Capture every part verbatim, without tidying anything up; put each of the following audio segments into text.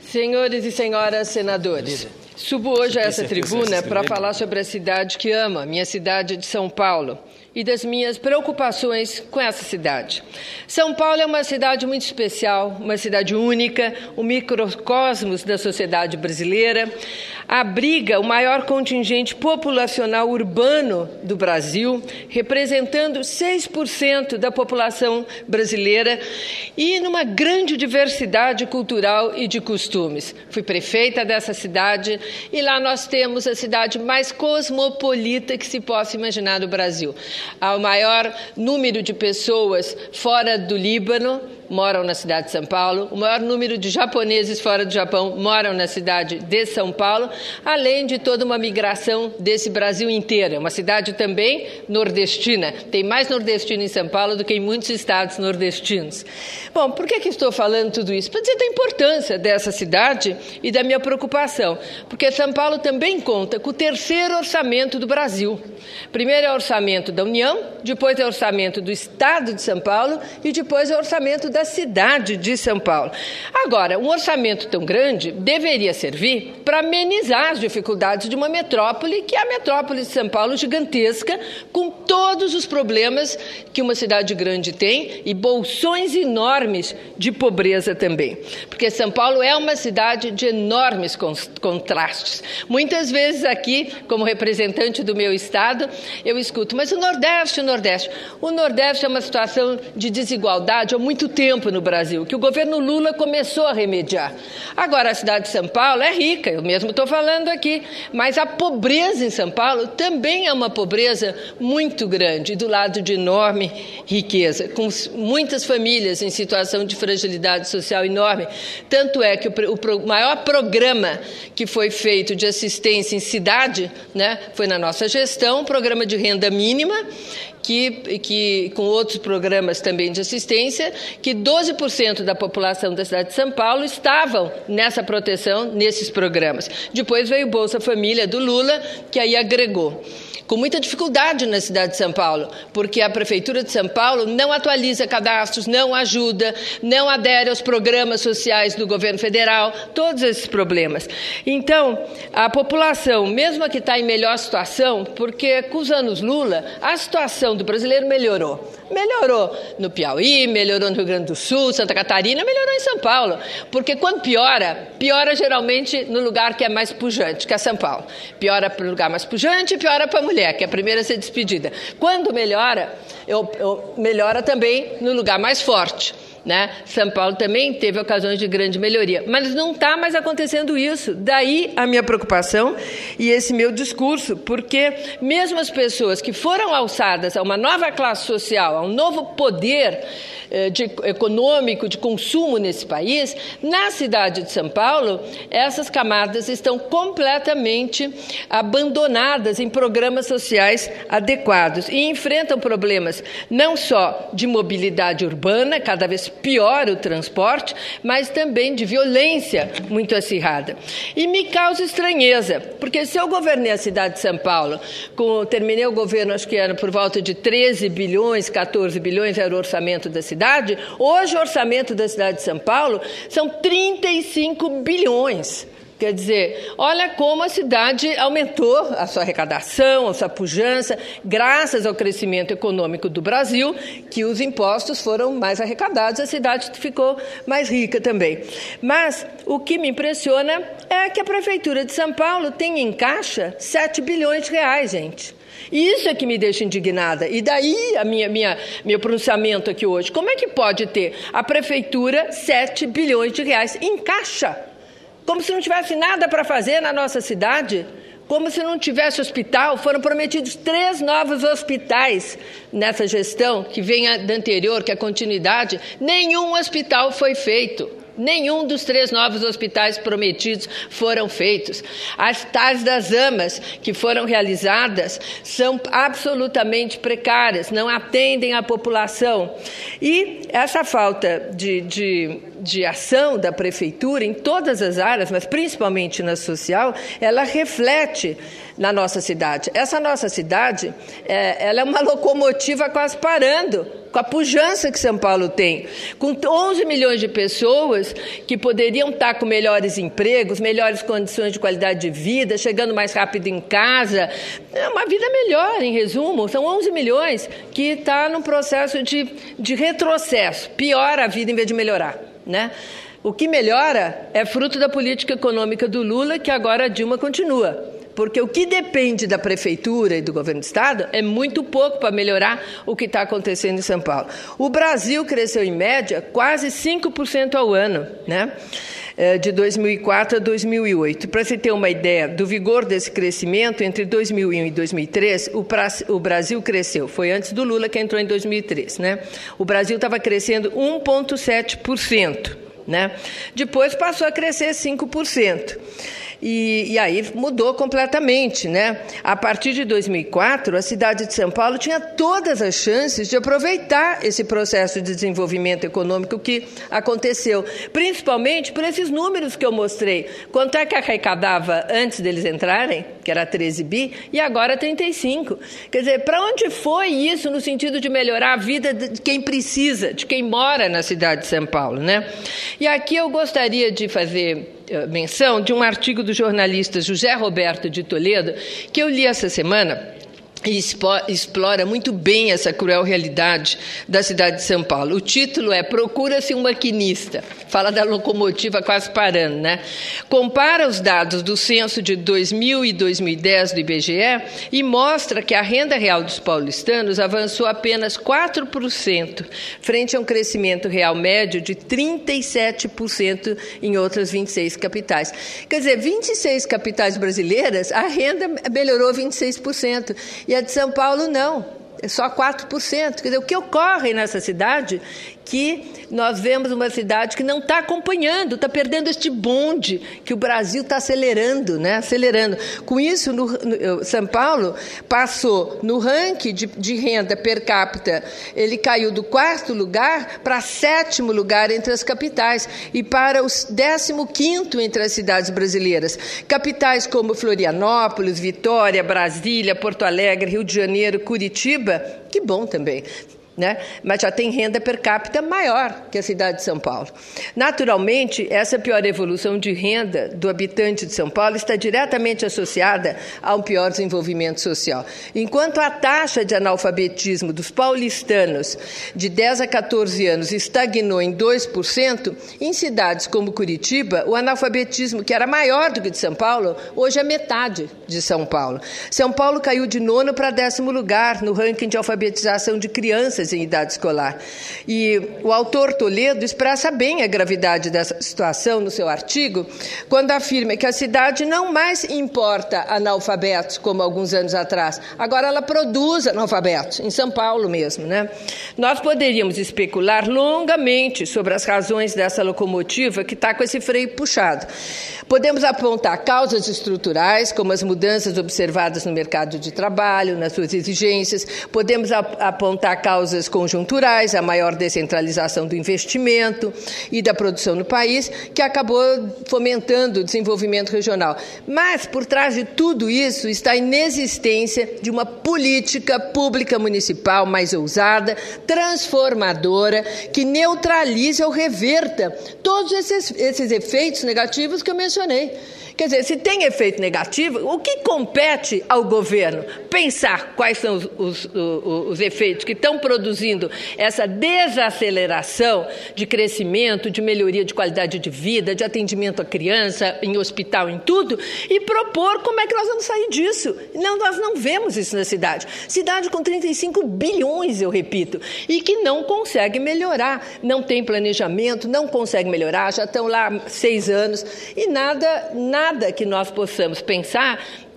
Senhores e senhoras senadores, subo hoje a essa tribuna para falar sobre a cidade que amo, minha cidade de São Paulo, e das minhas preocupações com essa cidade. São Paulo é uma cidade muito especial, uma cidade única, um microcosmos da sociedade brasileira, abriga o maior contingente populacional urbano do Brasil, representando seis por cento da população brasileira e numa grande diversidade cultural e de costumes. Fui prefeita dessa cidade e lá nós temos a cidade mais cosmopolita que se possa imaginar no Brasil. Há o maior número de pessoas fora do Líbano moram na cidade de São Paulo, o maior número de japoneses fora do Japão moram na cidade de São Paulo, além de toda uma migração desse Brasil inteiro. É uma cidade também nordestina, tem mais nordestino em São Paulo do que em muitos estados nordestinos. Bom, por que que estou falando tudo isso? Para dizer da importância dessa cidade e da minha preocupação, porque São Paulo também conta com o terceiro orçamento do Brasil. Primeiro é o orçamento da União, depois é o orçamento do Estado de São Paulo e depois é o orçamento da cidade de São Paulo. Agora, um orçamento tão grande deveria servir para amenizar as dificuldades de uma metrópole, que é a metrópole de São Paulo gigantesca, com todos os problemas que uma cidade grande tem e bolsões enormes de pobreza também. Porque São Paulo é uma cidade de enormes contrastes. Muitas vezes aqui, como representante do meu estado, eu escuto, mas o Nordeste, o Nordeste. O Nordeste é uma situação de desigualdade há muito tempo no Brasil, que o governo Lula começou a remediar. Agora, a cidade de São Paulo é rica, eu mesmo estou falando aqui, mas a pobreza em São Paulo também é uma pobreza muito grande, do lado de enorme riqueza, com muitas famílias em situação de fragilidade social enorme. Tanto é que o, o maior programa que foi feito de assistência em cidade, né, foi na nossa gestão, um programa de renda mínima, Que, que, com outros programas também de assistência, que doze por cento da população da cidade de São Paulo estavam nessa proteção, nesses programas. Depois veio o Bolsa Família do Lula, que aí agregou. Com muita dificuldade na cidade de São Paulo, porque a Prefeitura de São Paulo não atualiza cadastros, não ajuda, não adere aos programas sociais do governo federal, todos esses problemas. Então, a população, mesmo a que está em melhor situação, porque com os anos Lula, a situação do brasileiro melhorou. Melhorou no Piauí, melhorou no Rio Grande do Sul, Santa Catarina, melhorou em São Paulo. Porque quando piora, piora geralmente no lugar que é mais pujante, que é São Paulo. Piora para o lugar mais pujante e piora para a mulher, que é a primeira a ser despedida. Quando melhora, eu, eu, melhora também no lugar mais forte. Né? São Paulo também teve ocasiões de grande melhoria, mas não está mais acontecendo isso. Daí a minha preocupação e esse meu discurso, porque mesmo as pessoas que foram alçadas a uma nova classe social, a um novo poder eh, de, econômico de consumo nesse país, na cidade de São Paulo, essas camadas estão completamente abandonadas em programas sociais adequados e enfrentam problemas não só de mobilidade urbana, cada vez pior o transporte, mas também de violência muito acirrada. E me causa estranheza, porque se eu governei a cidade de São Paulo, com, terminei o governo, acho que era por volta de treze bilhões, quatorze bilhões era o orçamento da cidade, hoje o orçamento da cidade de São Paulo são trinta e cinco bilhões. Quer dizer, olha como a cidade aumentou a sua arrecadação, a sua pujança, graças ao crescimento econômico do Brasil, que os impostos foram mais arrecadados, a cidade ficou mais rica também. Mas o que me impressiona é que a Prefeitura de São Paulo tem em caixa sete bilhões de reais, gente. Isso é que me deixa indignada. E daí a minha, minha, meu pronunciamento aqui hoje. Como é que pode ter a Prefeitura sete bilhões de reais em caixa? Como se não tivesse nada para fazer na nossa cidade, como se não tivesse hospital. Foram prometidos três novos hospitais nessa gestão, que vem da anterior, que é a continuidade. Nenhum hospital foi feito. Nenhum dos três novos hospitais prometidos foram feitos. As tais das amas que foram realizadas são absolutamente precárias, não atendem a população. E essa falta de... de de ação da Prefeitura em todas as áreas, mas principalmente na social, ela reflete na nossa cidade. Essa nossa cidade, é, ela é uma locomotiva quase parando, com a pujança que São Paulo tem, com onze milhões de pessoas que poderiam estar com melhores empregos, melhores condições de qualidade de vida, chegando mais rápido em casa, é uma vida melhor, em resumo. São onze milhões que está num processo de, de retrocesso, piora a vida em vez de melhorar, né? O que melhora é fruto da política econômica do Lula, que agora a Dilma continua. Porque o que depende da Prefeitura e do Governo do Estado é muito pouco para melhorar o que está acontecendo em São Paulo. O Brasil cresceu, em média, quase cinco por cento ao ano, né? De dois mil e quatro a dois mil e oito. Para você ter uma ideia do vigor desse crescimento, entre dois mil e um e dois mil e três, o Brasil cresceu. Foi antes do Lula, que entrou em dois mil e três, né? O Brasil estava crescendo um vírgula sete por cento, né? Depois passou a crescer cinco por cento. E, e aí mudou completamente, né? A partir de dois mil e quatro, a cidade de São Paulo tinha todas as chances de aproveitar esse processo de desenvolvimento econômico que aconteceu, principalmente por esses números que eu mostrei. Quanto é que arrecadava antes deles entrarem, que era treze bi, e agora trinta e cinco. Quer dizer, para onde foi isso no sentido de melhorar a vida de quem precisa, de quem mora na cidade de São Paulo, né? E aqui eu gostaria de fazer menção de um artigo do jornalista José Roberto de Toledo, que eu li essa semana, e explora muito bem essa cruel realidade da cidade de São Paulo. O título é Procura-se um Maquinista. Fala da locomotiva quase parando, né? Compara os dados do censo de dois mil e dois mil e dez do I B G E e mostra que a renda real dos paulistanos avançou apenas quatro por cento, frente a um crescimento real médio de trinta e sete por cento em outras vinte e seis capitais. Quer dizer, vinte e seis capitais brasileiras, a renda melhorou vinte e seis por cento. E a de São Paulo, não, é só quatro por cento. Quer dizer, o que ocorre nessa cidade que nós vemos uma cidade que não está acompanhando, está perdendo este bonde que o Brasil está acelerando, né? Acelerando. Com isso, no, no, São Paulo passou no ranking de, de renda per capita, ele caiu do quarto lugar para sétimo lugar entre as capitais e para o décimo quinto entre as cidades brasileiras. Capitais como Florianópolis, Vitória, Brasília, Porto Alegre, Rio de Janeiro, Curitiba, que bom também, né? Mas já tem renda per capita maior que a cidade de São Paulo. Naturalmente, essa pior evolução de renda do habitante de São Paulo está diretamente associada a um pior desenvolvimento social. Enquanto a taxa de analfabetismo dos paulistanos de dez a catorze anos estagnou em dois por cento, em cidades como Curitiba, o analfabetismo, que era maior do que de São Paulo, hoje é metade de São Paulo. São Paulo caiu de nono para décimo lugar no ranking de alfabetização de crianças em idade escolar. E o autor Toledo expressa bem a gravidade dessa situação no seu artigo, quando afirma que a cidade não mais importa analfabetos, como alguns anos atrás, agora ela produz analfabetos, em São Paulo mesmo, né? Nós poderíamos especular longamente sobre as razões dessa locomotiva que está com esse freio puxado. Podemos apontar causas estruturais, como as mudanças observadas no mercado de trabalho, nas suas exigências. Podemos apontar causas conjunturais, a maior descentralização do investimento e da produção no país, que acabou fomentando o desenvolvimento regional. Mas, por trás de tudo isso, está a inexistência de uma política pública municipal mais ousada, transformadora, que neutralize ou reverta todos esses, esses efeitos negativos que eu mencionei. Quer dizer, se tem efeito negativo, o que compete ao governo? Pensar quais são os, os, os, os efeitos que estão produzindo essa desaceleração de crescimento, de melhoria de qualidade de vida, de atendimento à criança, em hospital, em tudo, e propor como é que nós vamos sair disso. Não, nós não vemos isso na cidade. Cidade com trinta e cinco bilhões, eu repito, e que não consegue melhorar. Não tem planejamento, não consegue melhorar, já estão lá seis anos, e nada, nada Nada que nós possamos pensar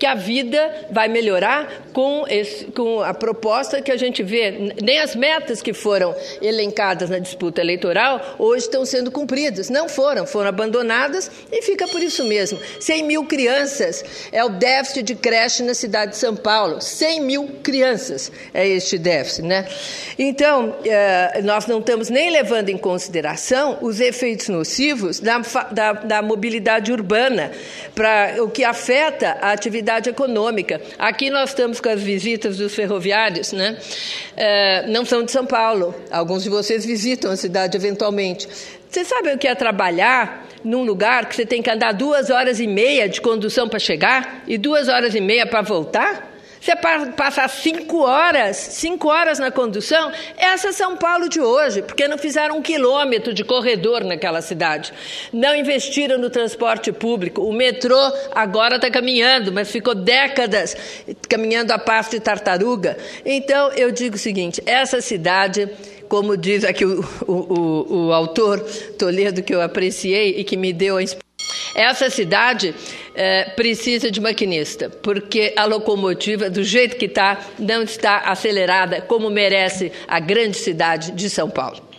que a vida vai melhorar com, esse, com a proposta que a gente vê. Nem as metas que foram elencadas na disputa eleitoral hoje estão sendo cumpridas. Não foram, foram abandonadas e fica por isso mesmo. cem mil crianças é o déficit de creche na cidade de São Paulo. cem mil crianças é este déficit, né? Então, eh, nós não estamos nem levando em consideração os efeitos nocivos da, da, da mobilidade urbana, para o que afeta a atividade econômica. Aqui nós estamos com as visitas dos ferroviários, né? Eh, não são de São Paulo. Alguns de vocês visitam a cidade eventualmente. Vocês sabem o que é trabalhar num lugar que você tem que andar duas horas e meia de condução para chegar e duas horas e meia para voltar? Você passar cinco horas, cinco horas na condução, essa é São Paulo de hoje, porque não fizeram um quilômetro de corredor naquela cidade. Não investiram no transporte público. O metrô agora está caminhando, mas ficou décadas caminhando a passo de tartaruga. Então, eu digo o seguinte, essa cidade, como diz aqui o, o, o, o autor Toledo, que eu apreciei e que me deu a inspiração, essa cidade é, precisa de maquinista, porque a locomotiva, do jeito que está, não está acelerada como merece a grande cidade de São Paulo.